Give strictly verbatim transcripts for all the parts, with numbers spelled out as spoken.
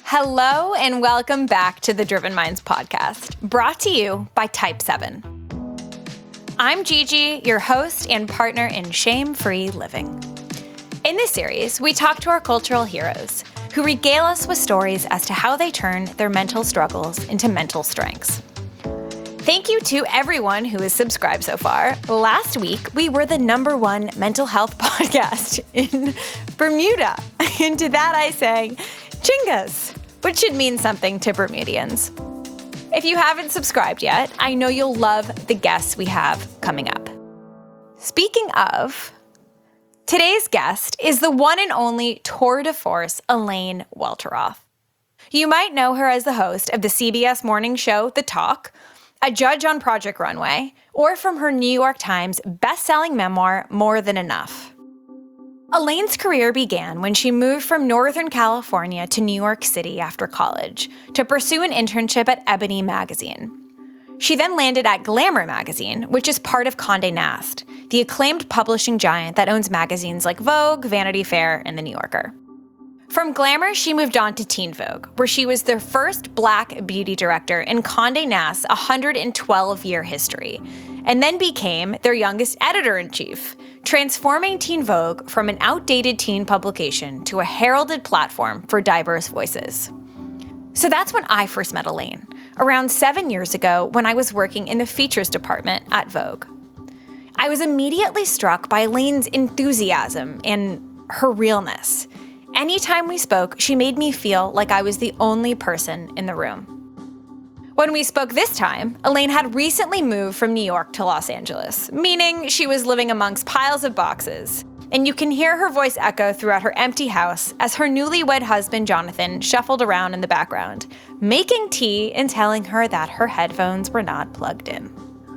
Hello and welcome back to the Driven Minds podcast, brought to you by Type seven. I'm Gigi, your host and partner in shame-free living. In this series, we talk to our cultural heroes who regale us with stories as to how they turn their mental struggles into mental strengths. Thank you to everyone who has subscribed so far. Last week, we were the number one mental health podcast in Bermuda. And to that I say, Chingas, which should mean something to Bermudians. If you haven't subscribed yet, I know you'll love the guests we have coming up. Speaking of, today's guest is the one and only tour de force Elaine Welteroth. You might know her as the host of the C B S morning show, The Talk, a judge on Project Runway, or from her New York Times best-selling memoir, More Than Enough. Elaine's career began when she moved from Northern California to New York City after college to pursue an internship at Ebony magazine. She then landed at Glamour magazine, which is part of Condé Nast, the acclaimed publishing giant that owns magazines like Vogue, Vanity Fair, and The New Yorker. From Glamour, she moved on to Teen Vogue, where she was their first Black beauty director in Condé Nast's one hundred twelve-year history, and then became their youngest editor-in-chief, transforming Teen Vogue from an outdated teen publication to a heralded platform for diverse voices. So that's when I first met Elaine, around seven years ago when I was working in the features department at Vogue. I was immediately struck by Elaine's enthusiasm and her realness. Anytime we spoke, she made me feel like I was the only person in the room. When we spoke this time, Elaine had recently moved from New York to Los Angeles, meaning she was living amongst piles of boxes. And you can hear her voice echo throughout her empty house as her newlywed husband, Jonathan, shuffled around in the background, making tea and telling her that her headphones were not plugged in.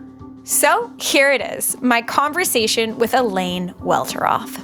So here it is, my conversation with Elaine Welteroth.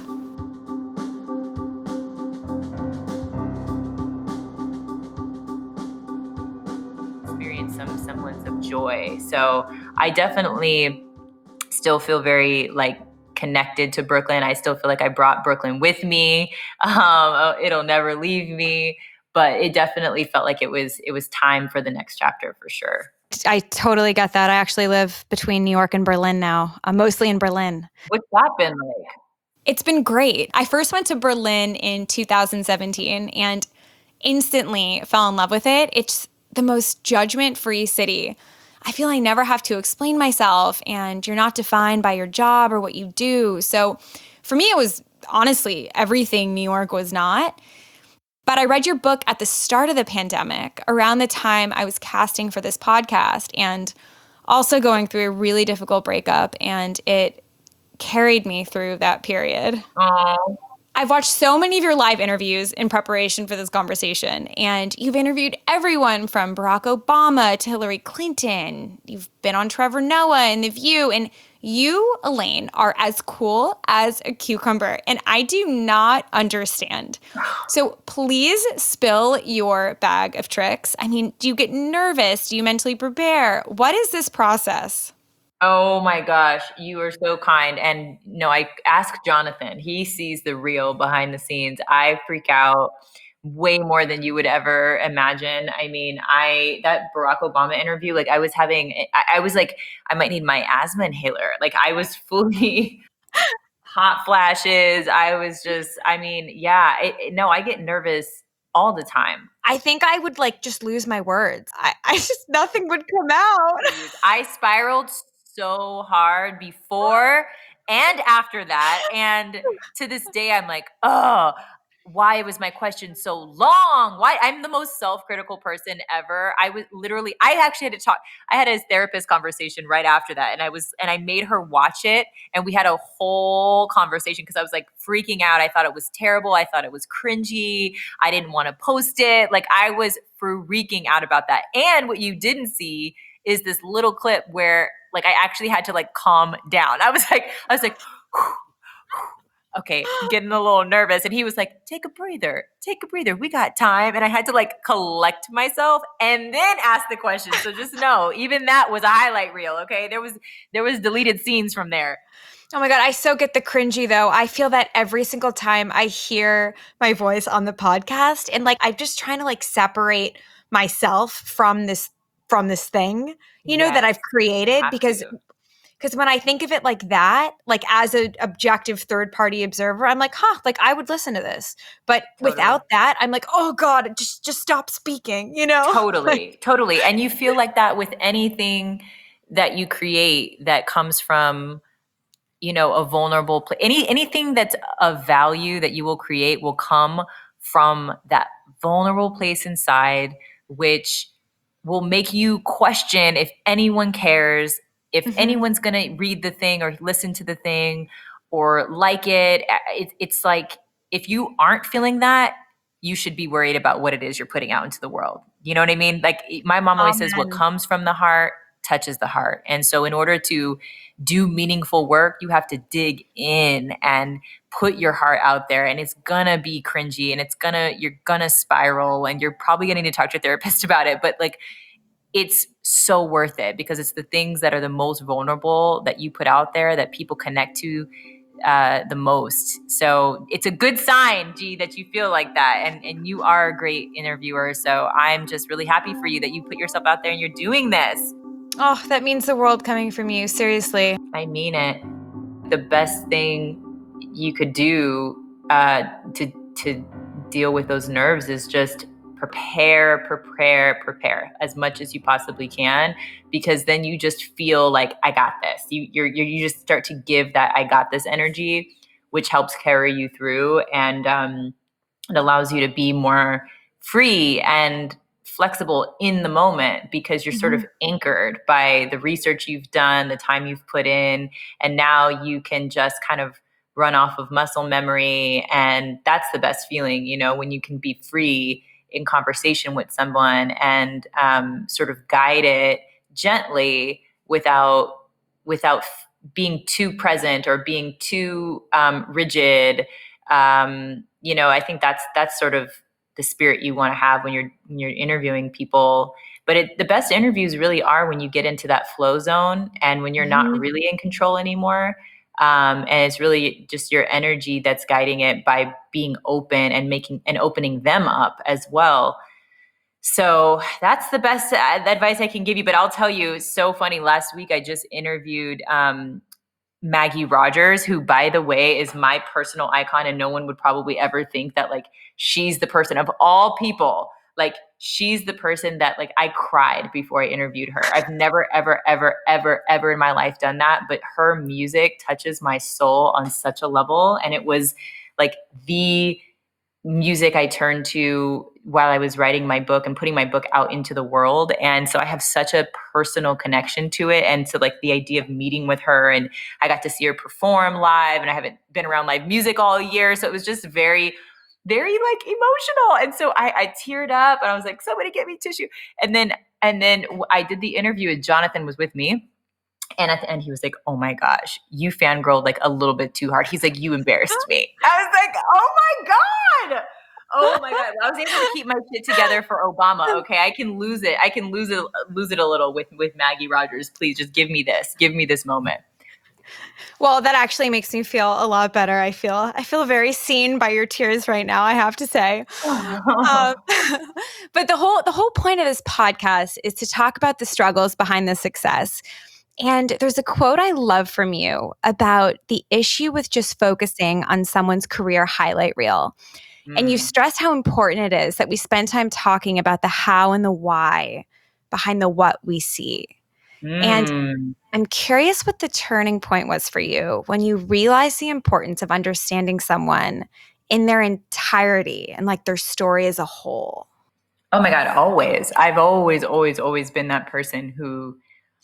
Some semblance of joy. So I definitely still feel very like connected to Brooklyn. I still feel like I brought Brooklyn with me. Um, it'll never leave me, but it definitely felt like it was it was time for the next chapter for sure. I totally get that. I actually live between New York and Berlin now. I'm mostly in Berlin. What's that been like? It's been great. I first went to Berlin in two thousand seventeen and instantly fell in love with it. It's the most judgment-free city. I feel I never have to explain myself, and you're not defined by your job or what you do. So for me, it was honestly everything New York was not. But I read your book at the start of the pandemic, around the time I was casting for this podcast, and also going through a really difficult breakup, and it carried me through that period. Aww. I've watched so many of your live interviews in preparation for this conversation, and you've interviewed everyone from Barack Obama to Hillary Clinton. You've been on Trevor Noah and The View, and you, Elaine, are as cool as a cucumber, and I do not understand. So please spill your bag of tricks. I mean, do you get nervous? Do you mentally prepare? What is this process? Oh my gosh, you are so kind. And no, I ask Jonathan. He sees the real behind the scenes. I freak out way more than you would ever imagine. I mean, I that Barack Obama interview, like I was having, I, I was like, I might need my asthma inhaler. Like I was fully hot flashes. I was just, I mean, yeah, it, it- no, I get nervous all the time. I think I would like just lose my words. I, I just, nothing would come out. I spiraled so hard before and after that. And to this day, I'm like, oh, why was my question so long? Why? I'm the most self-critical person ever. I was literally, I actually had to talk, I had a therapist conversation right after that. And I was, and I made her watch it. And we had a whole conversation because I was like freaking out. I thought it was terrible. I thought it was cringy. I didn't want to post it. Like I was freaking out about that. And what you didn't see is this little clip where like I actually had to like calm down. I was like, I was like, okay, I'm getting a little nervous. And he was like, take a breather, take a breather. We got time. And I had to like collect myself and then ask the question. So just know, even that was a highlight reel. Okay. There was, there was deleted scenes from there. Oh my God, I so get the cringy though. I feel that every single time I hear my voice on the podcast, and like I'm just trying to like separate myself from this from this thing, you know, that Yes, I've you created, have because to. because when I think of it like that, like as an objective third party observer, I'm like, huh, like I would listen to this. But Totally. without that, I'm like, oh God, just just stop speaking, you know? Like, Totally, totally. And you feel like that with anything that you create that comes from, you know, a vulnerable place. Any anything that's of value that you will create will come from that vulnerable place inside, which will make you question if anyone cares, if mhm. anyone's going to read the thing or listen to the thing or like it. it. It's like if you aren't feeling that, you should be worried about what it is you're putting out into the world. You know what I mean? Like my mom always says, what Amen. comes from the heart touches the heart. And so in order to do meaningful work, you have to dig in and put your heart out there. And it's gonna be cringy and it's gonna, you're gonna spiral and you're probably gonna need to talk to a therapist about it. But like, it's so worth it because it's the things that are the most vulnerable that you put out there that people connect to uh, the most. So it's a good sign, G, that you feel like that. And, and you are a great interviewer. So I'm just really happy for you that you put yourself out there and you're doing this. Oh, that means the world coming from you. Seriously. I mean it. The best thing you could do uh, to to deal with those nerves is just prepare, prepare, prepare as much as you possibly can, because then you just feel like I got this. You you're, you're you just start to give that I got this energy, which helps carry you through, and um, it allows you to be more free and flexible in the moment because you're sort Mhm. of anchored by the research you've done, the time you've put in, and now you can just kind of run off of muscle memory. And that's the best feeling, you know, when you can be free in conversation with someone and um, sort of guide it gently without without being too present or being too um, rigid. Um, you know, I think that's that's sort of the spirit you want to have when you're when you're interviewing people. But it, the best interviews really are when you get into that flow zone and when you're not Mhm. really in control anymore. Um, and it's really just your energy that's guiding it by being open and making and opening them up as well. So that's the best uh, advice I can give you. But I'll tell you, it's so funny. Last week I just interviewed um, Maggie Rogers, who, by the way, is my personal icon. And no one would probably ever think that, like, she's the person of all people. Like, she's the person that, like, I cried before I interviewed her. I've never, ever, ever, ever, ever in my life done that. But her music touches my soul on such a level. And it was like the music I turned to while I was writing my book and putting my book out into the world. And so I have such a personal connection to it. And so like the idea of meeting with her, and I got to see her perform live, and I haven't been around live music all year. So it was just very, very like emotional. And so I, I teared up and I was like, somebody get me tissue. And then, and then I did the interview and Jonathan was with me. And at the end, he was like, oh my gosh, you fangirled like a little bit too hard. He's like, you embarrassed me. I was like, oh my God. Oh my God. I was able to keep my shit together for Obama. Okay. I can lose it. I can lose it, lose it a little with, with Maggie Rogers. Please just give me this. Give me this moment. Well, that actually makes me feel a lot better. I feel I feel very seen by your tears right now, I have to say. Um, but the whole the whole point of this podcast is to talk about the struggles behind the success. And there's a quote I love from you about the issue with just focusing on someone's career highlight reel. And you Mm, stress how important it is that we spend time talking about the how and the why behind the what we see. And mm. I'm curious what the turning point was for you when you realized the importance of understanding someone in their entirety and like their story as a whole. Oh my God. Always. I've always, always, always been that person who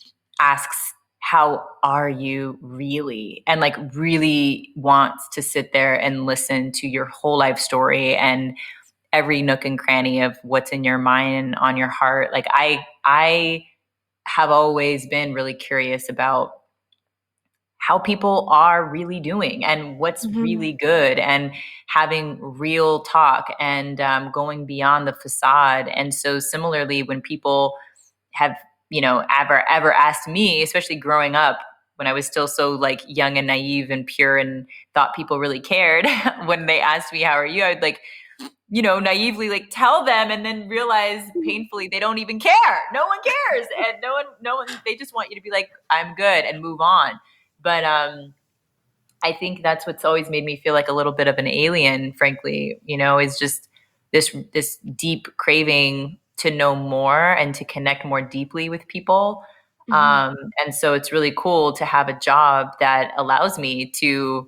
asks, how are you really? And like really wants to sit there and listen to your whole life story and every nook and cranny of what's in your mind and on your heart. Like I I have always been really curious about how people are really doing and what's Mhm. really good, and having real talk and um, going beyond the facade. And so similarly, when people have, you know, ever ever asked me, especially growing up, when I was still so like young and naive and pure and thought people really cared. When they asked me, how are you? I'd like, you know, naively like tell them, and then realize painfully they don't even care. No one cares. And no one, no one, they just want you to be like, I'm good, and move on. But um, I think that's what's always made me feel like a little bit of an alien, frankly, you know, is just this, this deep craving to know more and to connect more deeply with people. Mhm. Um, and so it's really cool to have a job that allows me to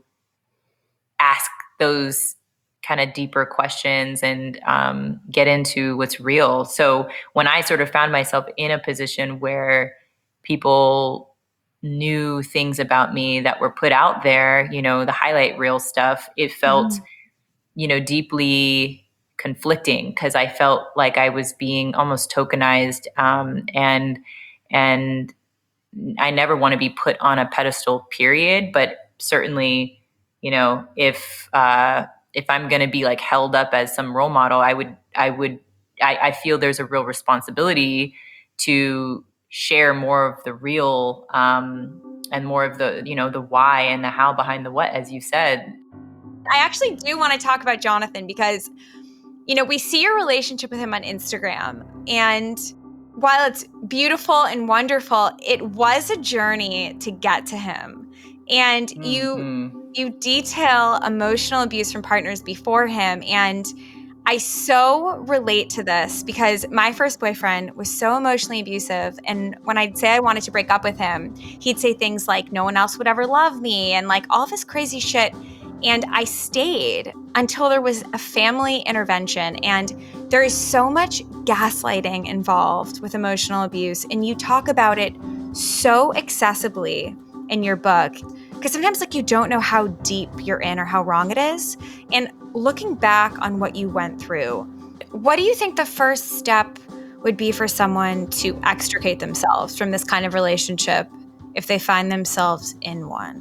ask those kind of deeper questions and um, get into what's real. So when I sort of found myself in a position where people knew things about me that were put out there, you know, the highlight reel stuff, it felt, Mhm. you know, deeply conflicting, because I felt like I was being almost tokenized, um, and and I never want to be put on a pedestal, period. But certainly, you know, if uh, if I'm going to be like held up as some role model, I would, I would, I, I feel there's a real responsibility to share more of the real, um, and more of the, you know, the why and the how behind the what, as you said. I actually do want to talk about Jonathan because, you know, we see your relationship with him on Instagram. And while it's beautiful and wonderful, it was a journey to get to him. And you Mm-hmm. you detail emotional abuse from partners before him. And I so relate to this because my first boyfriend was so emotionally abusive. And when I'd say I wanted to break up with him, he'd say things like, no one else would ever love me, and like all this crazy shit. And I stayed until there was a family intervention. And there is so much gaslighting involved with emotional abuse. And you talk about it so accessibly in your book. Because sometimes, like, you don't know how deep you're in or how wrong it is. And looking back on what you went through, what do you think the first step would be for someone to extricate themselves from this kind of relationship if they find themselves in one?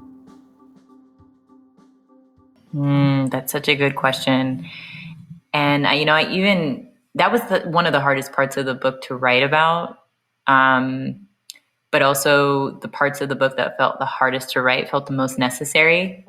Mm, that's such a good question. And I, you know, I even, that was the, one of the hardest parts of the book to write about. Um, but also the parts of the book that felt the hardest to write felt the most necessary.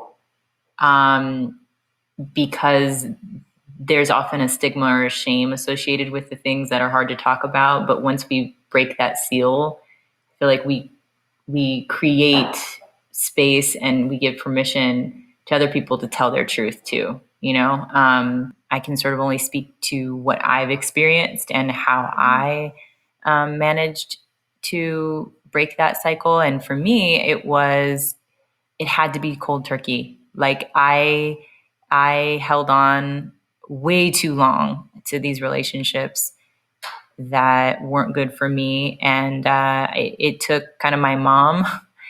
Um, because there's often a stigma or a shame associated with the things that are hard to talk about. But once we break that seal, I feel like we, we create space and we give permission to other people to tell their truth too. You know, um, I can sort of only speak to what I've experienced and how I um, managed to break that cycle. And for me, it was, it had to be cold turkey. Like I, I held on way too long to these relationships that weren't good for me. And uh, it, it took kind of my mom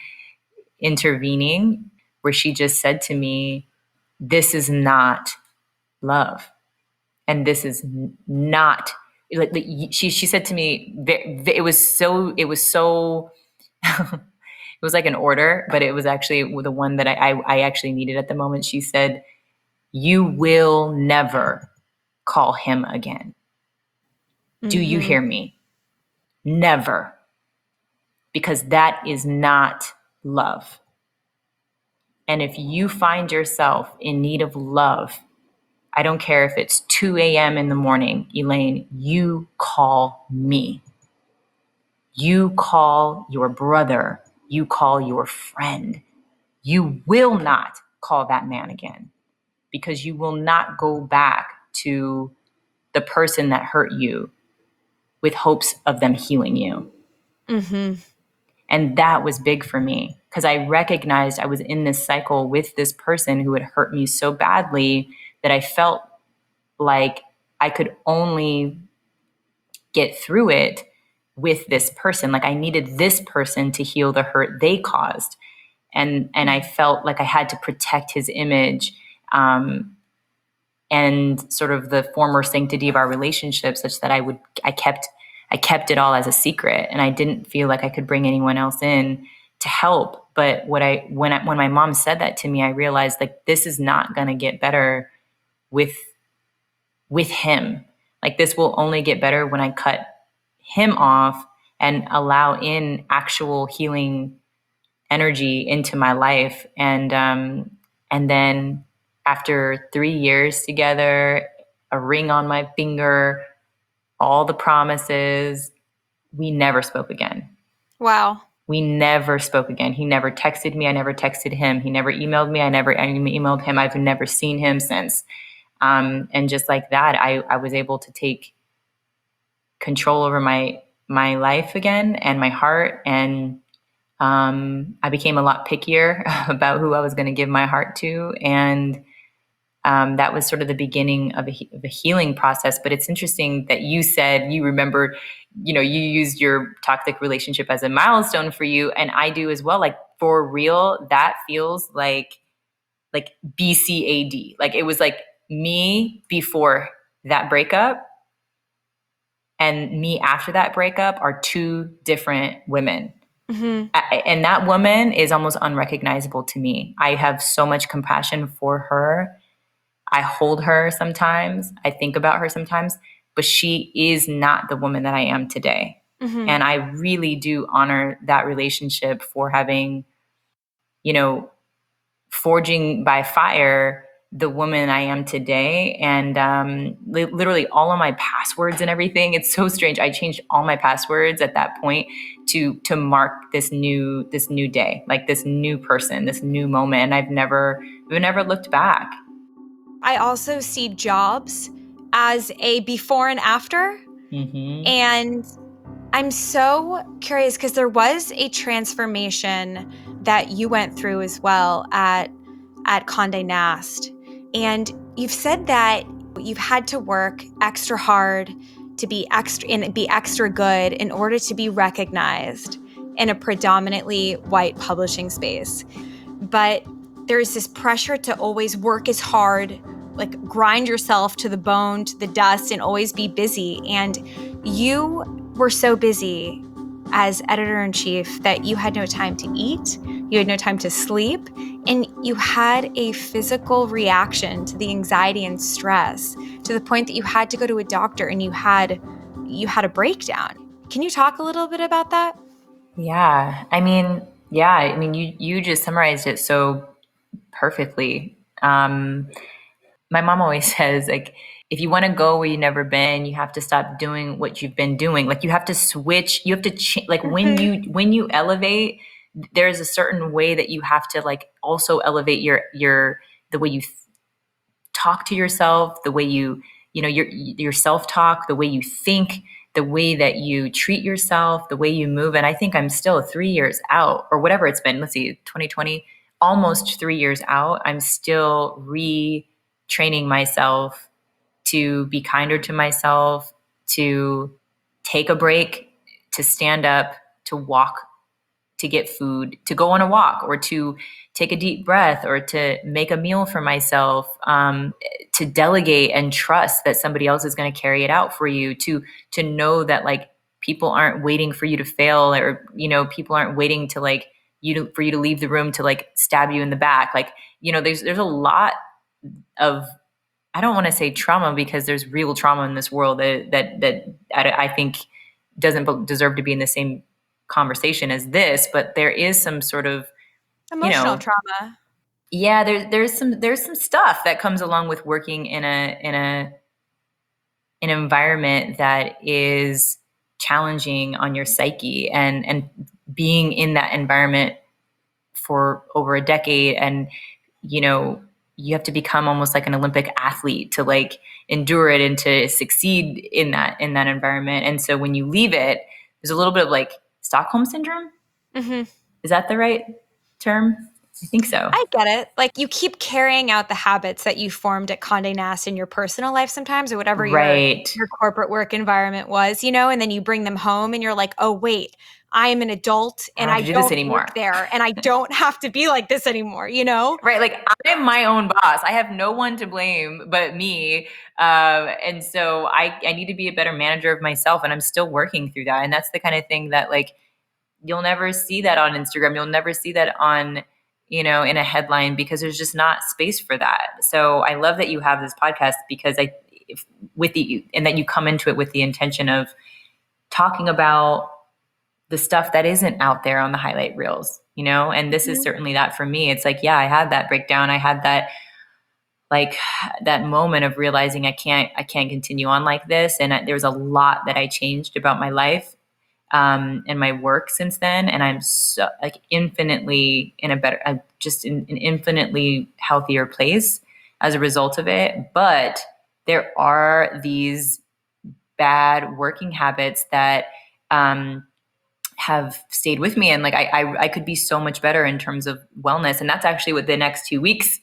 intervening, where she just said to me, this is not love. And this is not, like, she, she said to me, it was so, it was so, it was like an order, but it was actually the one that I, I, I actually needed at the moment. She said, you will never call him again. Mm-hmm. Do you hear me? Never. Because that is not love. And if you find yourself in need of love, I don't care if it's two a.m. in the morning, Elaine, you call me. You call your brother. You call your friend. You will not call that man again, because you will not go back to the person that hurt you with hopes of them healing you. Mm-hmm. And that was big for me, because I recognized I was in this cycle with this person who had hurt me so badly that I felt like I could only get through it with this person. Like I needed this person to heal the hurt they caused. And, and I felt like I had to protect his image, um, and sort of the former sanctity of our relationship, such that I would, I kept, I kept it all as a secret, and I didn't feel like I could bring anyone else in to help. But what I, when I, when my mom said that to me, I realized like, this is not going to get better with, with him. Like this will only get better when I cut him off and allow in actual healing energy into my life. And, um, and then after three years together, a ring on my finger, all the promises, we never spoke again. Wow. We never spoke again. He never texted me. I never texted him. He never emailed me. I never I emailed him. I've never seen him since. Um, and just like that, I, I was able to take control over my my life again and my heart. And um, I became a lot pickier about who I was going to give my heart to. And um, that was sort of the beginning of a, of a healing process. But it's interesting that you said you remember, you know, you used your toxic relationship as a milestone for you. And I do as well. Like, for real, that feels like, like B C A D. Like, it was like me before that breakup and me after that breakup are two different women. Mm-hmm. I, and that woman is almost unrecognizable to me. I have so much compassion for her. I hold her sometimes. I think about her sometimes, but she is not the woman that I am today. Mm-hmm. And I really do honor that relationship for having, you know, forging by fire the woman I am today. And um, li- literally all of my passwords and everything. It's so strange. I changed all my passwords at that point to to mark this new this new day, like this new person, this new moment. And I've never I've never looked back. I also see jobs as a before and after. Mm-hmm. And I'm so curious because there was a transformation that you went through as well at, at Condé Nast. And you've said that you've had to work extra hard to be extra and be extra good in order to be recognized in a predominantly white publishing space. But there's this pressure to always work as hard, like grind yourself to the bone, to the dust, and always be busy. And you were so busy as editor-in-chief that you had no time to eat, you had no time to sleep, and you had a physical reaction to the anxiety and stress to the point that you had to go to a doctor and you had you had a breakdown. Can you talk a little bit about that? Yeah, I mean, yeah, I mean, you you just summarized it so perfectly. Um, my mom always says, like, if you want to go where you've never been, you have to stop doing what you've been doing. Like, you have to switch. You have to ch- like mm-hmm. when you when you elevate, there's a certain way that you have to like also elevate your your the way you th- talk to yourself, the way you you know your your self talk, the way you think, the way that you treat yourself, the way you move. And I think I'm still three years out or whatever it's been. Let's see, twenty twenty, almost three years out. I'm still retraining myself to be kinder to myself, to take a break, to stand up, to walk, to get food, to go on a walk, or to take a deep breath, or to make a meal for myself, um, to delegate and trust that somebody else is going to carry it out for you, to to know that like people aren't waiting for you to fail, or you know people aren't waiting to like you to, for you to leave the room to like stab you in the back. Like you know there's there's a lot of, I don't want to say trauma because there's real trauma in this world that that that I, I think doesn't deserve to be in the same conversation as this, but there is some sort of emotional you know, trauma. Yeah, there's there's some there's some stuff that comes along with working in a in a an environment that is challenging on your psyche, and and being in that environment for over a decade, and you know you have to become almost like an Olympic athlete to like endure it and to succeed in that in that environment. And so when you leave it, there's a little bit of like Stockholm syndrome. Mm-hmm. Is that the right term? I think so. I get it. Like you keep carrying out the habits that you formed at Condé Nast in your personal life sometimes, or whatever right. your, your corporate work environment was, you know, and then you bring them home and you're like, oh, wait, I am an adult and I don't, I do don't this anymore. work there and I don't have to be like this anymore, you know? Right. Like I'm my own boss. I have no one to blame but me. Uh, and so I, I need to be a better manager of myself, and I'm still working through that. And that's the kind of thing that like, you'll never see that on Instagram. You'll never see that on, you know, in a headline, because there's just not space for that. So I love that you have this podcast, because I, if, with the, and that you come into it with the intention of talking about the stuff that isn't out there on the highlight reels. you know? And this is certainly that for me. It's like, yeah, I had that breakdown. I had that, like that moment of realizing I can't, I can't continue on like this. And I, there was a lot that I changed about my life, um, and my work since then. And I'm so like infinitely in a better, uh, just in an infinitely healthier place as a result of it. But there are these bad working habits that, um, have stayed with me. And like, I, I, I could be so much better in terms of wellness. And that's actually what the next two weeks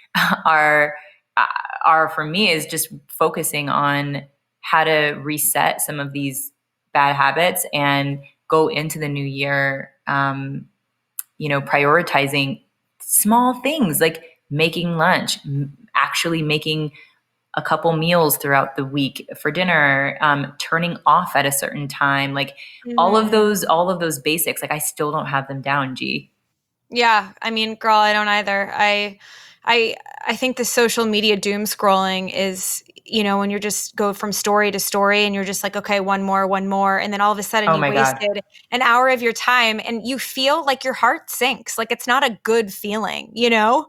are, are for me, is just focusing on how to reset some of these bad habits and go into the new year, um, you know, prioritizing small things like making lunch, m- actually making a couple meals throughout the week for dinner, um, turning off at a certain time, like all of Mm. those, all of those basics. Like I still don't have them down, G. Yeah, I mean, girl, I don't either. I, I, I think the social media doom scrolling is, you know, when you're just go from story to story and you're just like, okay, one more, one more, and then all of a sudden Oh you my God. wasted an hour of your time, and you feel like your heart sinks. Like it's not a good feeling, you know?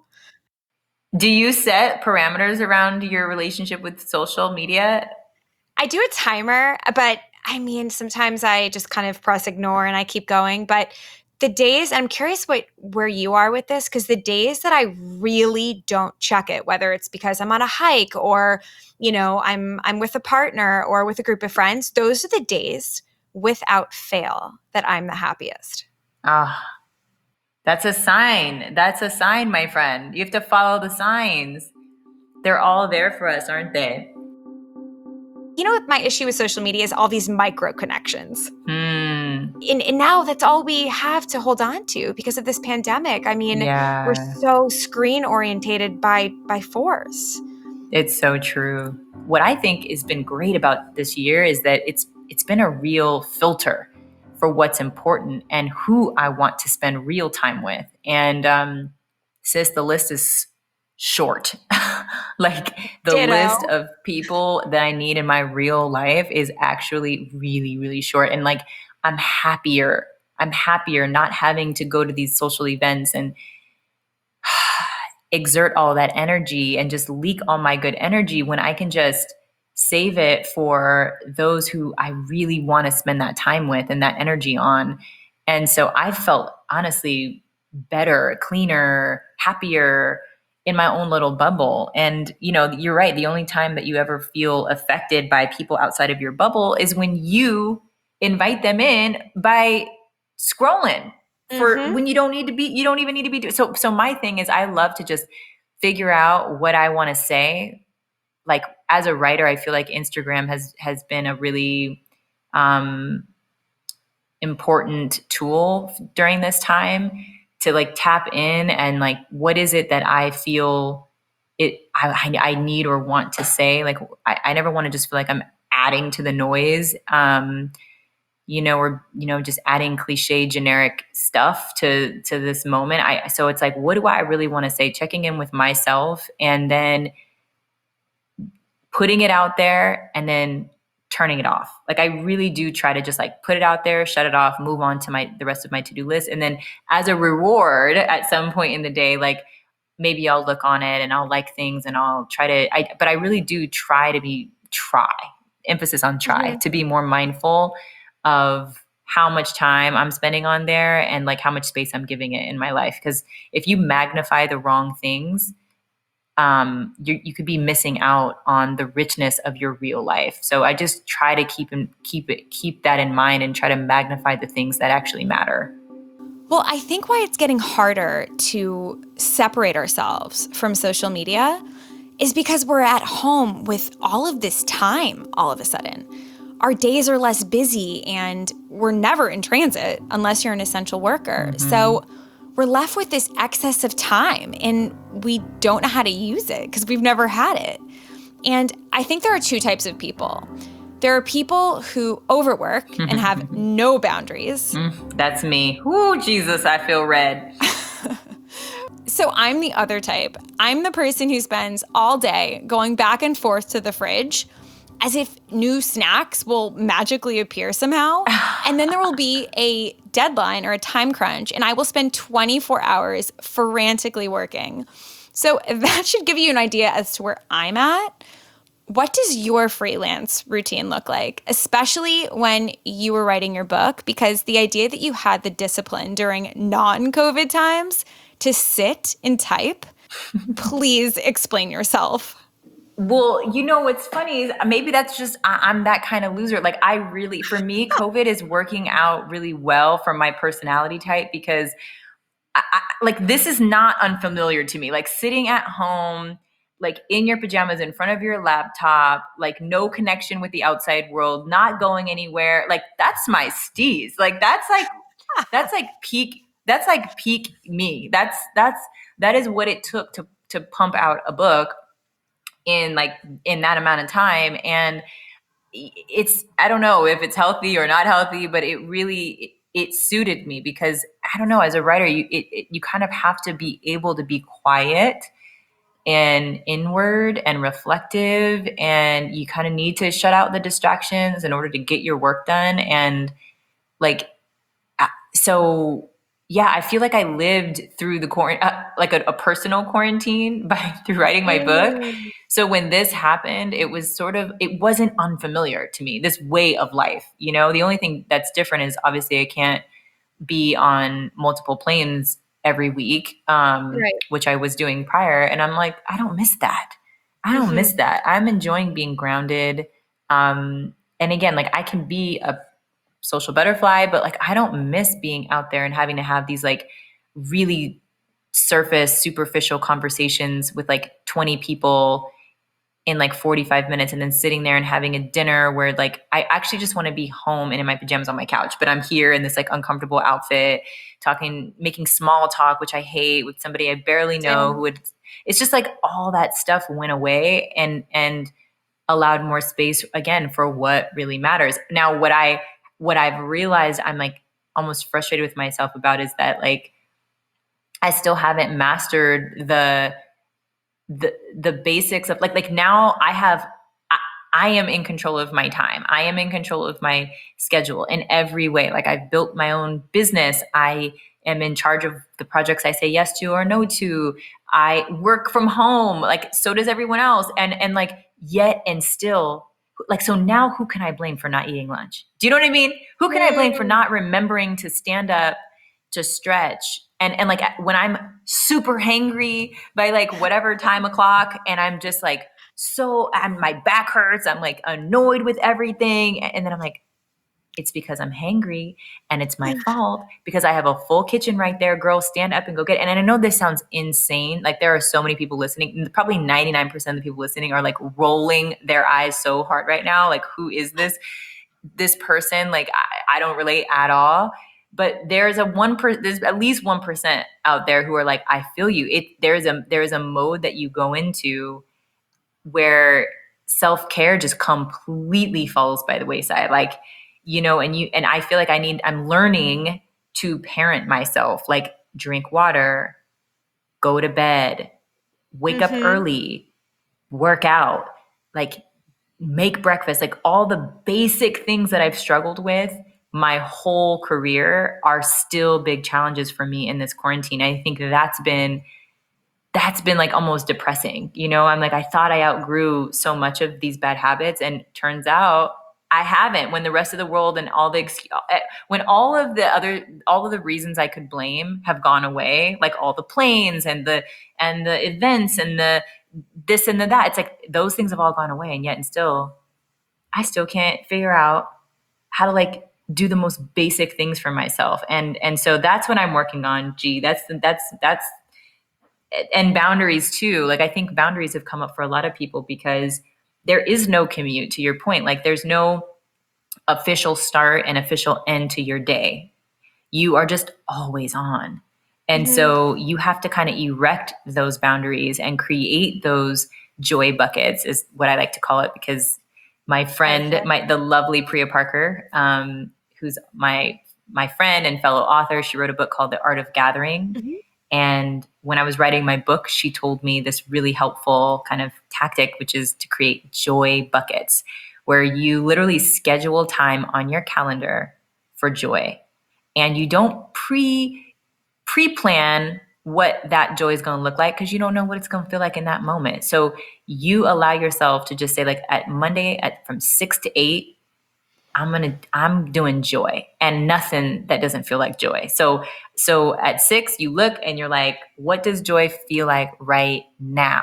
Do you set parameters around your relationship with social media? I do a timer, but I mean, sometimes I just kind of press ignore and I keep going. But the days, I'm curious what where you are with this, because the days that I really don't check it, whether it's because I'm on a hike or, you know, I'm I'm with a partner or with a group of friends, those are the days without fail that I'm the happiest. Ah, that's a sign. That's a sign, my friend. You have to follow the signs. They're all there for us, aren't they? You know what my issue with social media is? All these micro connections. Hmm. And, and now that's all we have to hold on to because of this pandemic. I mean, we're Yeah, so screen orientated by by force. it's so true. What I think has been great about this year is that it's it's been a real filter for what's important and who I want to spend real time with. And um, sis, the list is short. Like the list Ditto. of people that I need in my real life is actually really, really short. And like I'm happier. I'm happier not having to go to these social events and exert all that energy and just leak all my good energy when I can just save it for those who I really want to spend that time with and that energy on. And so I felt honestly better, cleaner, happier in my own little bubble. And, you know, you're right. The only time that you ever feel affected by people outside of your bubble is when you invite them in by scrolling for Mm-hmm. when you don't need to be, you don't even need to be doing. So, so my thing is I love to just figure out what I want to say. Like as a writer, I feel like Instagram has, has been a really, um, important tool during this time to like tap in and like, what is it that I feel it, I, I need or want to say? Like, I, I never want to just feel like I'm adding to the noise. Um, you know, or, you know, just adding cliche generic stuff to, to this moment. I, so it's like, what do I really want to say? Checking in with myself and then putting it out there and then turning it off. Like I really do try to just like put it out there, shut it off, move on to my, the rest of my to-do list. And then as a reward at some point in the day, like maybe I'll look on it and I'll like things and I'll try to, I, but I really do try to be, try, emphasis on try, Mm-hmm. to be more mindful of how much time I'm spending on there and like how much space I'm giving it in my life. Because if you magnify the wrong things, um, you, you could be missing out on the richness of your real life. So I just try to keep and keep it, keep that in mind and try to magnify the things that actually matter. Well, I think why it's getting harder to separate ourselves from social media is because we're at home with all of this time all of a sudden. Our days are less busy and we're never in transit unless you're an essential worker. Mm-hmm. So we're left with this excess of time and we don't know how to use it because we've never had it. And I think there are two types of people. There are people who overwork and have no boundaries. Mm, that's me. Ooh, Jesus, I feel red. So I'm the other type. I'm the person who spends all day going back and forth to the fridge, as if new snacks will magically appear somehow. And then there will be a deadline or a time crunch, and I will spend twenty-four hours frantically working. So that should give you an idea as to where I'm at. What does your freelance routine look like, especially when you were writing your book? Because the idea that you had the discipline during non-COVID times to sit and type, please explain yourself. Well, you know, what's funny is maybe that's just, I, I'm that kind of loser. Like I really, for me, COVID is working out really well for my personality type because I, I, like this is not unfamiliar to me. Like sitting at home, like in your pajamas in front of your laptop, like no connection with the outside world, not going anywhere. Like that's my steez. Like that's like, that's like peak, that's like peak me. That's, that's, that is what it took to, to pump out a book in like in that amount of time. And it's, I don't know if it's healthy or not healthy, but it really, it suited me because I don't know, as a writer, you, it, it, you kind of have to be able to be quiet and inward and reflective. And you kind of need to shut out the distractions in order to get your work done. And like, so yeah, I feel like I lived through the quarantine, uh, like a, a personal quarantine by through writing my book. So when this happened, it was sort of, it wasn't unfamiliar to me, this way of life. You know, the only thing that's different is obviously I can't be on multiple planes every week, um, right. which I was doing prior. And I'm like, I don't miss that. I don't mm-hmm. miss that. I'm enjoying being grounded. Um, and again, like I can be a social butterfly, but like I don't miss being out there and having to have these like really surface, superficial conversations with like twenty people in like forty-five minutes and then sitting there and having a dinner where like I actually just want to be home and in my pajamas on my couch, but I'm here in this like uncomfortable outfit talking, making small talk, which I hate, with somebody I barely know who would, it's just like all that stuff went away and and allowed more space again for what really matters. Now what I what I've realized I'm like almost frustrated with myself about is that like, I still haven't mastered the, the, the basics of like, like now I have, I, I am in control of my time. I am in control of my schedule in every way. Like I've built my own business. I am in charge of the projects I say yes to or no to. I work from home. Like, so does everyone else. And, and like, yet, and still, like, so now who can I blame for not eating lunch? Do you know what I mean? Who can I blame for not remembering to stand up, to stretch? And, and like, when I'm super hangry by like whatever time o'clock and I'm just like, so I'm, my back hurts. I'm like annoyed with everything. And then I'm like, it's because I'm hangry and it's my fault because I have a full kitchen right there. Girl, stand up and go get it. And I know this sounds insane. Like there are so many people listening. Probably ninety-nine percent of the people listening are like rolling their eyes so hard right now. Like, who is this, this person? Like, I, I don't relate at all. But there's a one per, there's at least one percent out there who are like, I feel you. It there's a there's a mode that you go into where self-care just completely falls by the wayside. Like, you know, and you, and I feel like I need, I'm learning to parent myself, like drink water, go to bed, wake mm-hmm. up early, work out, like make breakfast, like all the basic things that I've struggled with my whole career are still big challenges for me in this quarantine. I think that's been, that's been like almost depressing. You know, I'm like, I thought I outgrew so much of these bad habits and turns out I haven't, when the rest of the world and all the, when all of the other, all of the reasons I could blame have gone away, like all the planes and the, and the events and the this and the that, it's like those things have all gone away. And yet, and still, I still can't figure out how to like do the most basic things for myself. And, and so that's what I'm working on. Gee, that's, that's, that's, and boundaries too. Like, I think boundaries have come up for a lot of people because there is no commute, to your point. Like there's no official start and official end to your day. You are just always on. And mm-hmm. so you have to kind of erect those boundaries and create those joy buckets is what I like to call it, because my friend, okay. my, the lovely Priya Parker, um, who's my, my friend and fellow author, she wrote a book called The Art of Gathering. Mm-hmm. And when I was writing my book, she told me this really helpful kind of tactic, which is to create joy buckets, where you literally schedule time on your calendar for joy. And you don't pre pre-plan what that joy is going to look like, because you don't know what it's going to feel like in that moment. So you allow yourself to just say, like, at Monday at from six to eight, I'm gonna I'm doing joy, and nothing that doesn't feel like joy. So so at six, you look and you're like, what does joy feel like right now?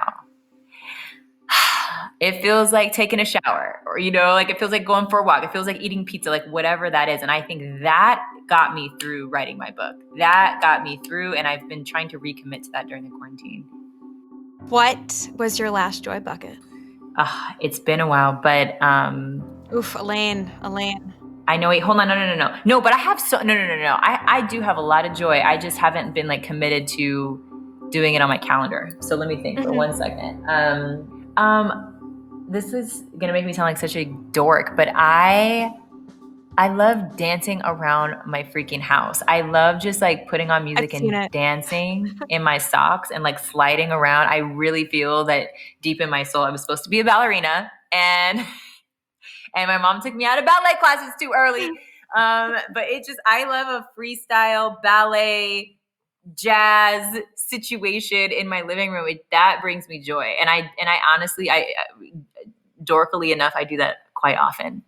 It feels like taking a shower, or, you know, like it feels like going for a walk. It feels like eating pizza, like whatever that is. And I think that got me through writing my book. That got me through. And I've been trying to recommit to that during the quarantine. What was your last joy bucket? Uh, it's been a while, but um, oof, Elaine, Elaine. I know. Wait, hold on. No, no, no, no, no. But I have so no, no, no, no. I, I do have a lot of joy. I just haven't been like committed to doing it on my calendar. So let me think mm-hmm. for one second. Um, um, this is gonna make me sound like such a dork, but I, I love dancing around my freaking house. I love just like putting on music and it. dancing in my socks and like sliding around. I really feel that deep in my soul, I was supposed to be a ballerina, and and my mom took me out of ballet classes too early. Um, but it just, I love a freestyle ballet jazz situation in my living room. It, that brings me joy. And I, and I honestly, I, dorkily enough, I do that quite often.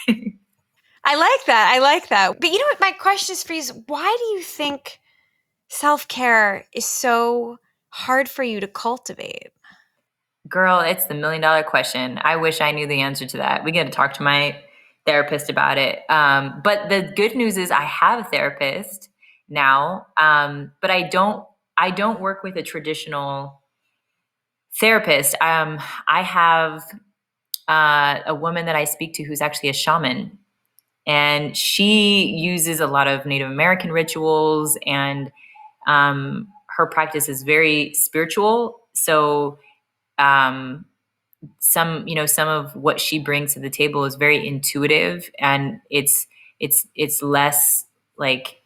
I like that. I like that. But you know what? My question is for you is, why do you think self-care is so hard for you to cultivate? Girl, it's the million dollar question. I wish I knew the answer to that. We got to talk to my therapist about it. Um, but the good news is I have a therapist now, um, but I don't. I don't work with a traditional therapist. Um, I have uh, a woman that I speak to who's actually a shaman, and she uses a lot of Native American rituals, and um, her practice is very spiritual. So. Um, some, you know, some of what she brings to the table is very intuitive, and it's, it's, it's less like,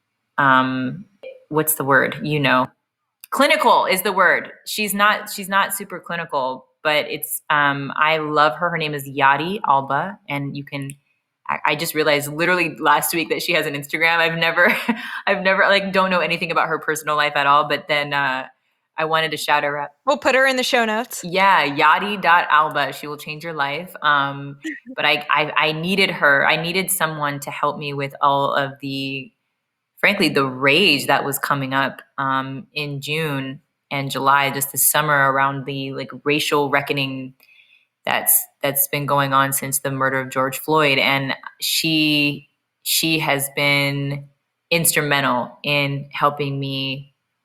um, what's the word? You know, clinical is the word. She's not, she's not super clinical, but it's, um, I love her. Her name is Yadi Alba, and you can, I, I just realized literally last week that she has an Instagram. I've never, I've never like, don't know anything about her personal life at all, but then, uh, I wanted to shout her out. We'll put her in the show notes. Yeah, yadi dot alba. She will change your life. Um, but I, I, I needed her. I needed someone to help me with all of the, frankly, the rage that was coming up um, in June and July, just the summer around the like racial reckoning that's that's been going on since the murder of George Floyd. And she she has been instrumental in helping me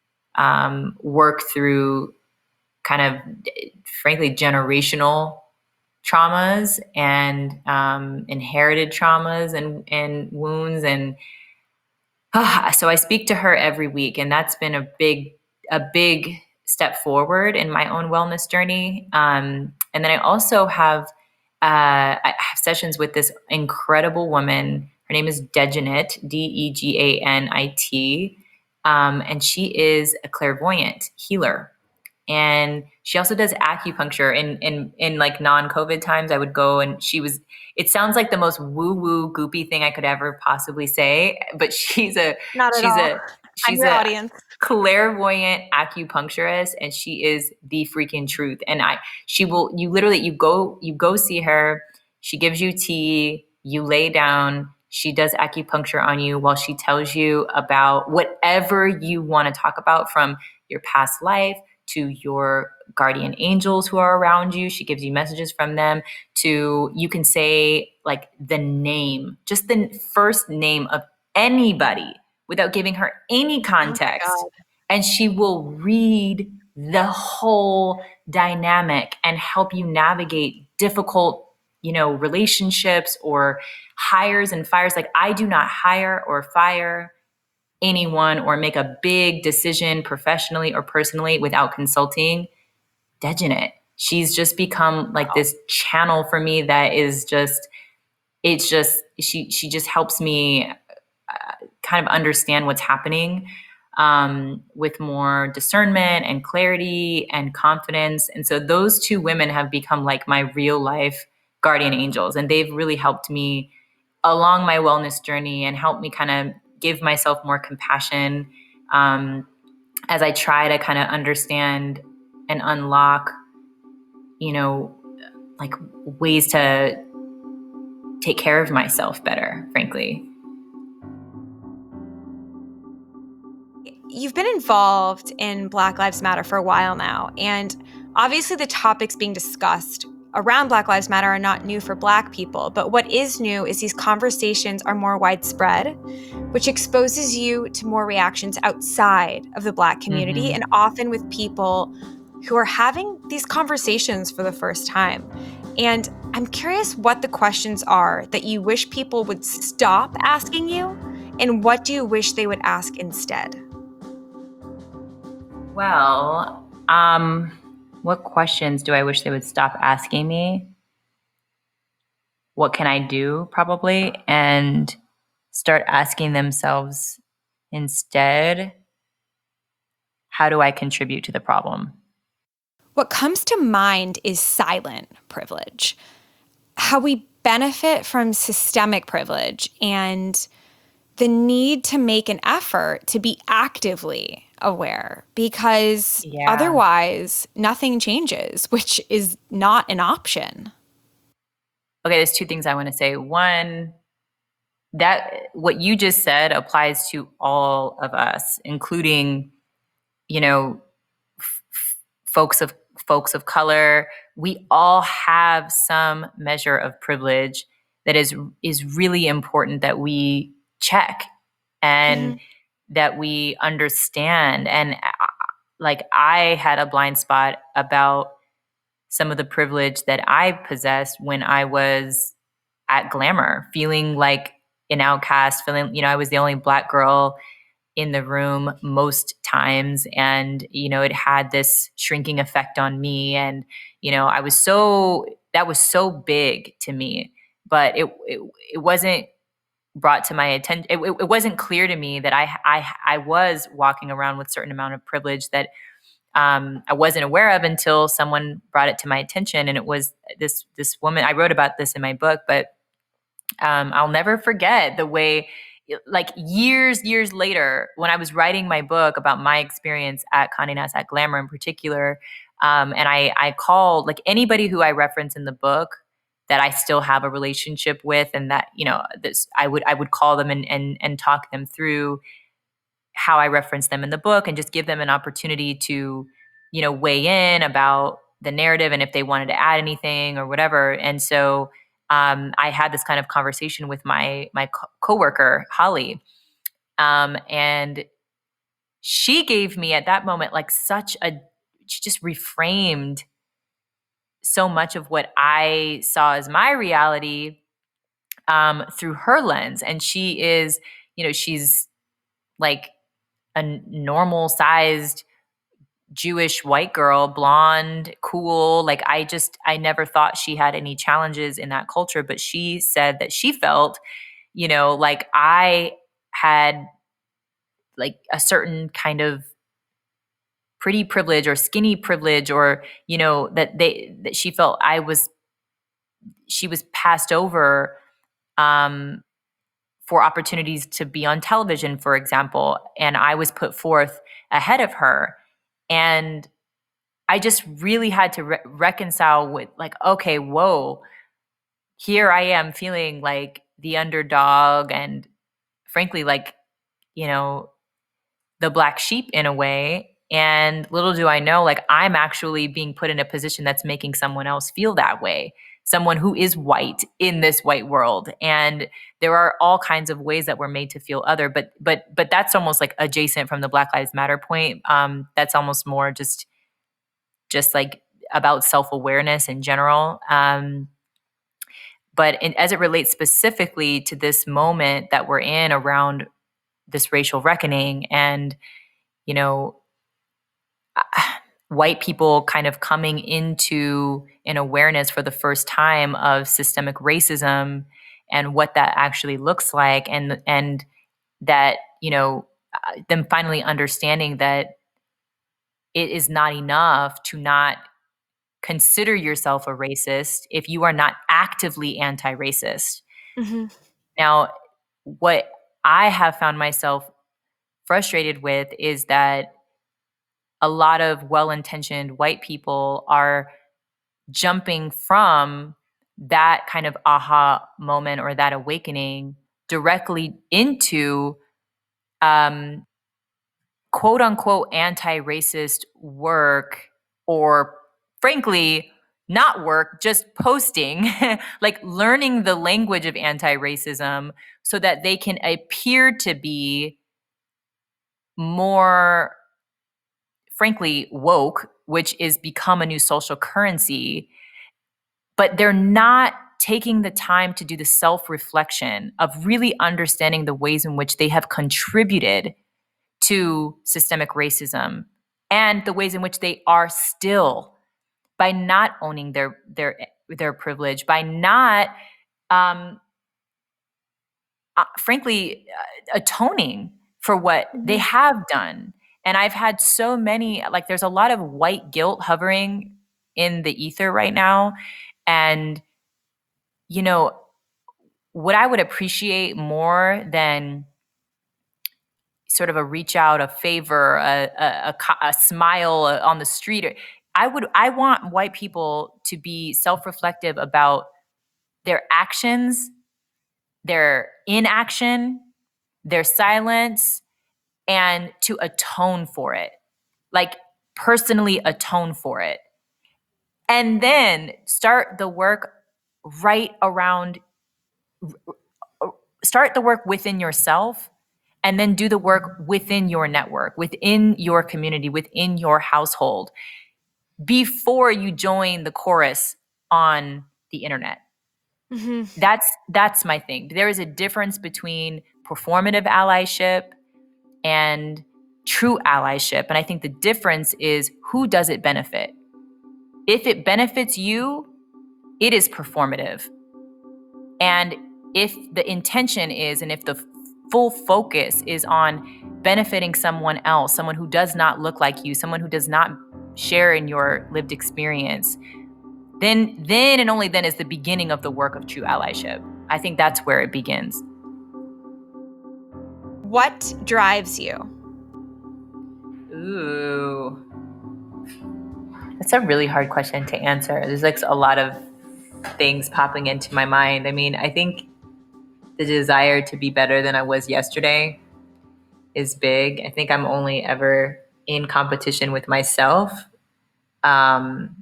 Um, work through kind of, frankly, generational traumas and um, inherited traumas and, and wounds. And uh, so I speak to her every week, and that's been a big, a big step forward in my own wellness journey. Um, and then I also have, uh, I have sessions with this incredible woman. Her name is Dejanit, D E G A N I T. Um, and she is a clairvoyant healer. And she also does acupuncture in, in, in like non-COVID times. I would go, and she was, it sounds like the most woo-woo goopy thing I could ever possibly say, but she's a, Not at she's all. a, she's a audience. clairvoyant acupuncturist, and she is the freaking truth. And I, she will, you literally, you go, you go see her, she gives you tea, you lay down, she does acupuncture on you while she tells you about whatever you want to talk about, from your past life to your guardian angels who are around you. She gives you messages from them, to, you can say like the name, just the first name of anybody without giving her any context. Oh, and she will read the whole dynamic and help you navigate difficult, you know, relationships or hires and fires. Like, I do not hire or fire anyone or make a big decision professionally or personally without consulting Dejanit. She's just become like this channel for me that is just, it's just, she, she just helps me uh, kind of understand what's happening. um, with more discernment and clarity and confidence. And so those two women have become like my real life guardian angels. And they've really helped me along my wellness journey and helped me kind of give myself more compassion um, as I try to kind of understand and unlock, you know, like ways to take care of myself better, frankly. You've been involved in Black Lives Matter for a while now, and obviously the topics being discussed around Black Lives Matter are not new for Black people, but what is new is these conversations are more widespread, which exposes you to more reactions outside of the Black community, mm-hmm. and often with people who are having these conversations for the first time. And I'm curious what the questions are that you wish people would stop asking you, and what do you wish they would ask instead? Well, um, what questions do I wish they would stop asking me? What can I do, probably, and start asking themselves instead, how do I contribute to the problem? What comes to mind is silent privilege, how we benefit from systemic privilege and the need to make an effort to be actively aware, because yeah. otherwise nothing changes, which is not an option. Okay, there's two things I want to say. One, that what you just said applies to all of us, including, you know, f- folks of folks of color. We all have some measure of privilege that is is really important that we check and mm-hmm. that we understand. And uh, like I had a blind spot about some of the privilege that I possessed when I was at Glamour, feeling like an outcast, feeling, you know, I was the only Black girl in the room most times. And, you know, it had this shrinking effect on me. And, you know, I was so, that was so big to me, but it, it, it wasn't brought to my attention. It, it wasn't clear to me that I, I, I was walking around with a certain amount of privilege that um, I wasn't aware of until someone brought it to my attention. And it was this, this woman, I wrote about this in my book, but um, I'll never forget the way, like years, years later, when I was writing my book about my experience at Condé Nast, at Glamour in particular, um, and I, I called like anybody who I reference in the book that I still have a relationship with, and that, you know, this, I would, I would call them and, and, and talk them through how I reference them in the book and just give them an opportunity to, you know, weigh in about the narrative and if they wanted to add anything or whatever. And so um, I had this kind of conversation with my, my co- coworker, Holly. Um, and she gave me at that moment, like such a, she just reframed so much of what I saw as my reality um, through her lens. And she is, you know, she's like a normal sized Jewish white girl, blonde, cool. Like I just, I never thought she had any challenges in that culture, but she said that she felt, you know, like I had like a certain kind of pretty privilege or skinny privilege, or, you know, that they, that she felt I was, she was passed over, um, for opportunities to be on television, for example. And I was put forth ahead of her. And I just really had to re- reconcile with like, okay, whoa, here I am feeling like the underdog and frankly, like, you know, the black sheep in a way. And little do I know, like I'm actually being put in a position that's making someone else feel that way. Someone who is white in this white world. And there are all kinds of ways that we're made to feel other, but, but, but that's almost like adjacent from the Black Lives Matter point. Um, that's almost more just, just like about self-awareness in general. Um, but in, as it relates specifically to this moment that we're in around this racial reckoning and, you know, white people kind of coming into an awareness for the first time of systemic racism and what that actually looks like. And, and that, you know, uh, them finally understanding that it is not enough to not consider yourself a racist if you are not actively anti-racist. Mm-hmm. Now, what I have found myself frustrated with is that a lot of well-intentioned white people are jumping from that kind of aha moment or that awakening directly into um, quote unquote anti-racist work, or frankly, not work, just posting, like learning the language of anti-racism so that they can appear to be more, frankly, woke, which is become a new social currency. But they're not taking the time to do the self-reflection of really understanding the ways in which they have contributed to systemic racism and the ways in which they are still, by not owning their their their privilege, by not um, uh, frankly uh, atoning for what Mm-hmm. they have done. And I've had so many, like there's a lot of white guilt hovering in the ether right now. And you know, what I would appreciate more than sort of a reach out, a favor, a, a, a, a smile on the street, I would, I want white people to be self-reflective about their actions, their inaction, their silence, and to atone for it, like personally atone for it. And then start the work right around, start the work within yourself, and then do the work within your network, within your community, within your household, before you join the chorus on the internet. Mm-hmm. That's that's my thing. There is a difference between performative allyship and true allyship. And I think the difference is, who does it benefit? If it benefits you, it is performative. And if the intention is, and if the full focus is on benefiting someone else, someone who does not look like you, someone who does not share in your lived experience, then then and only then is the beginning of the work of true allyship. I think that's where it begins. What drives you? Ooh. That's a really hard question to answer. There's like a lot of things popping into my mind. I mean, I think the desire to be better than I was yesterday is big. I think I'm only ever in competition with myself, um,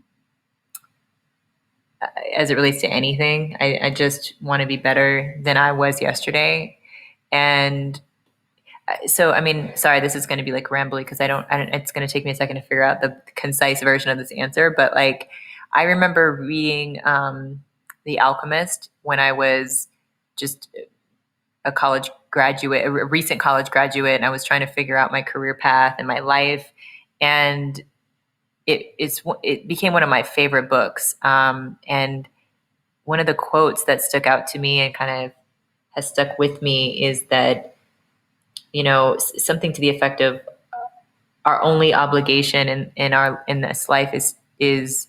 as it relates to anything. I, I just want to be better than I was yesterday. And so, I mean, sorry, this is going to be like rambly because I don't, I don't, it's going to take me a second to figure out the concise version of this answer. But like, I remember reading um, The Alchemist when I was just a college graduate, a recent college graduate, and I was trying to figure out my career path and my life. And it it's it became one of my favorite books. Um, and one of the quotes that stuck out to me and kind of has stuck with me is that, you know, something to the effect of, our only obligation in, in our in this life is is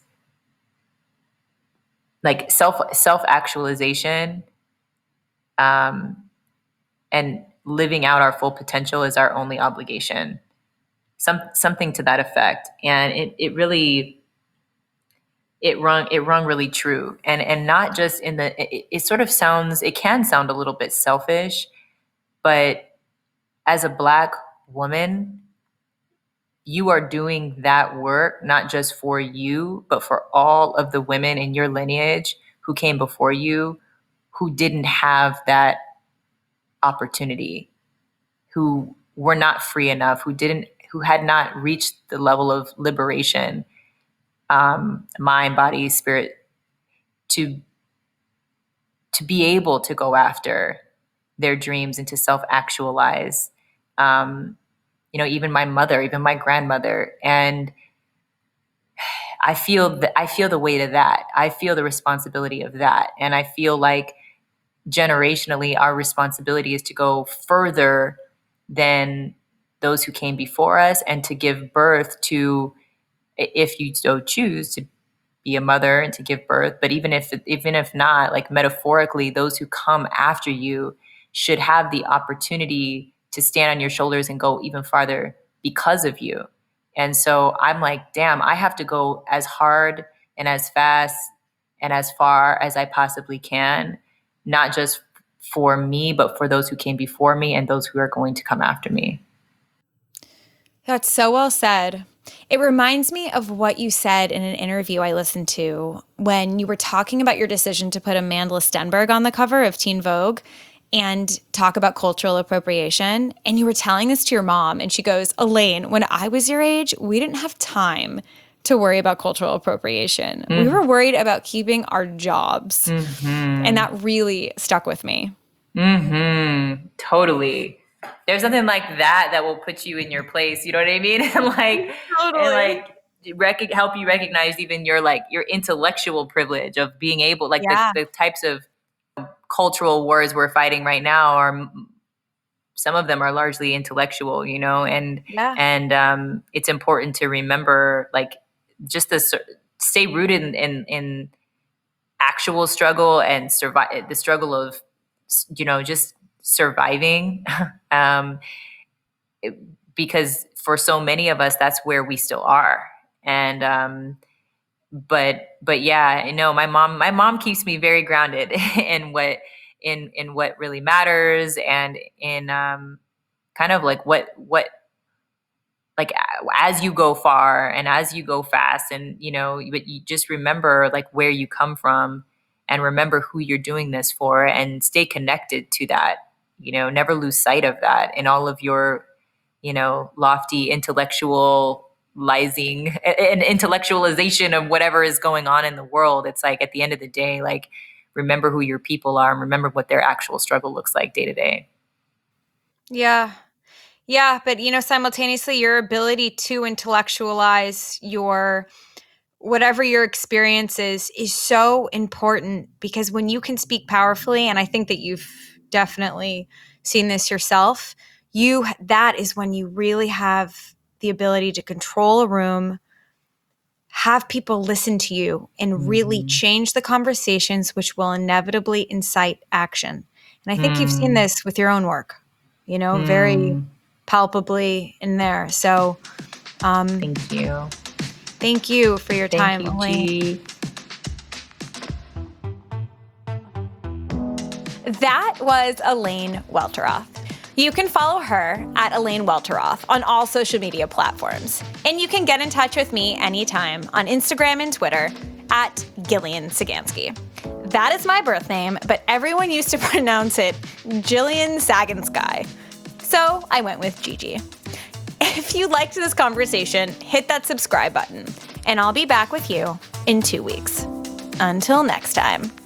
like self self actualization, um, and living out our full potential is our only obligation. Some something to that effect, and it it really it rung it rung really true, and and not just in the it, it sort of sounds it can sound a little bit selfish, but as a Black woman, you are doing that work not just for you, but for all of the women in your lineage who came before you, who didn't have that opportunity, who were not free enough, who didn't, who had not reached the level of liberation, um, mind, body, spirit, to to be able to go after their dreams and to self-actualize. Um, you know, even my mother, even my grandmother, and I feel that I feel the weight of that. I feel the responsibility of that, and I feel like generationally, our responsibility is to go further than those who came before us and to give birth to, if you so choose to be a mother and to give birth, but even if even if not, like metaphorically, those who come after you should have the opportunity to stand on your shoulders and go even farther because of you. And so I'm like, damn, I have to go as hard and as fast and as far as I possibly can, not just for me, but for those who came before me and those who are going to come after me. That's so well said. It reminds me of what you said in an interview I listened to when you were talking about your decision to put Amandla Stenberg on the cover of Teen Vogue and talk about cultural appropriation. And you were telling this to your mom, and she goes, Elaine, when I was your age, we didn't have time to worry about cultural appropriation. Mm. We were worried about keeping our jobs. Mm-hmm. And that really stuck with me. Mm-hmm. Totally. There's something like that that will put you in your place. You know what I mean? and like, totally. and like rec- help you recognize even your like your intellectual privilege of being able, like yeah. the, the types of cultural wars we're fighting right now are, some of them are largely intellectual, you know, and yeah. and um, it's important to remember, like, just to stay rooted in, in, in actual struggle and survive the struggle of, you know, just surviving. um, it, because for so many of us, that's where we still are. And, um, but, but yeah, no, my mom, my mom keeps me very grounded in what, in, in what really matters, and in, um, kind of like what, what, like as you go far and as you go fast, and, you know, but you just remember like where you come from and remember who you're doing this for, and stay connected to that, you know, never lose sight of that in all of your, you know, lofty intellectualizing and intellectualization of whatever is going on in the world. It's like, at the end of the day, like, remember who your people are and remember what their actual struggle looks like day to day. Yeah. Yeah. But, you know, simultaneously, your ability to intellectualize your whatever your experience is, is so important, because when you can speak powerfully, and I think that you've definitely seen this yourself, you that is when you really have the ability to control a room, have people listen to you, and really mm-hmm. change the conversations, which will inevitably incite action. And I think mm. you've seen this with your own work, you know, mm. very palpably in there. So um, thank you. Thank you for your Thank time, you, Elaine. G. That was Elaine Welteroth. You can follow her at Elaine Welteroth on all social media platforms. And you can get in touch with me anytime on Instagram and Twitter at Gillian Sagansky. That is my birth name, but everyone used to pronounce it Jillian Sagansky. So I went with Gigi. If you liked this conversation, hit that subscribe button, and I'll be back with you in two weeks. Until next time.